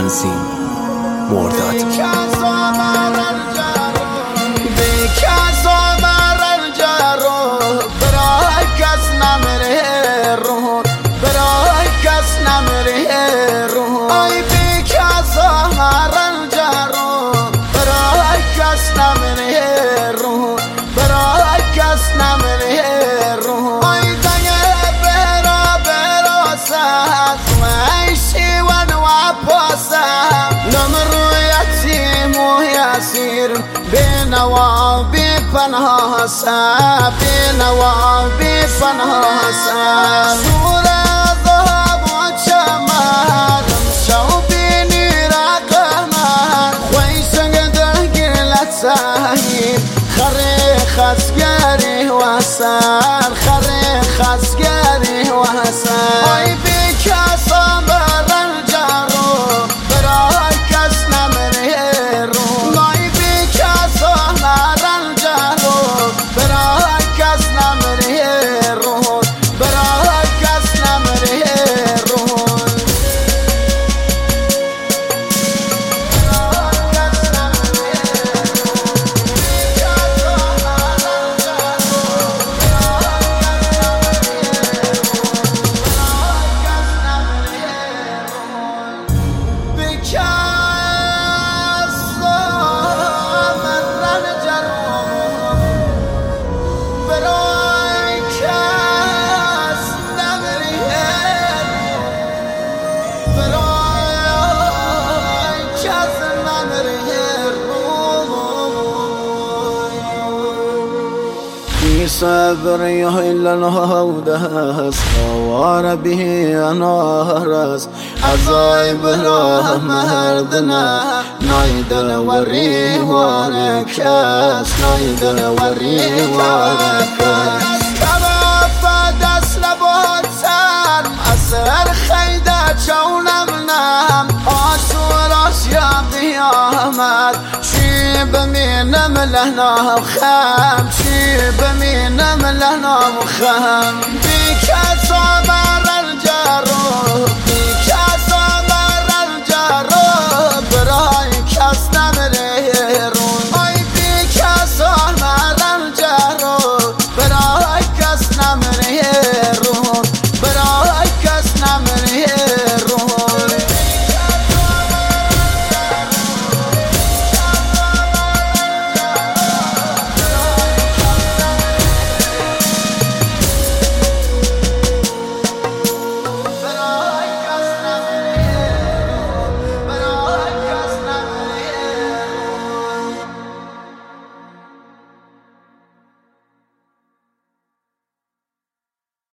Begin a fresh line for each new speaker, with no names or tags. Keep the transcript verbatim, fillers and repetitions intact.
تنظیم مرداد.
بنوابي فنهاسا بنوابي فنهاسا سورة ذهب وشمال شوبيني رقمان ويسقدر قلت سايب خريخ اسقاري وسار خريخ اسقاري وسار اي بك صبر الجارو براك اسنمر هيرو صبر إلا نهودس وار به نهرس عزايب راه مهردنا نايدل وري وركاس نايدل وري وركاس كما فدس لبوت سال أسر خيدات شونمنا أسور أشياء قيامات شيب من ملهنا وخام شيب من ملهنا وخام بك صبر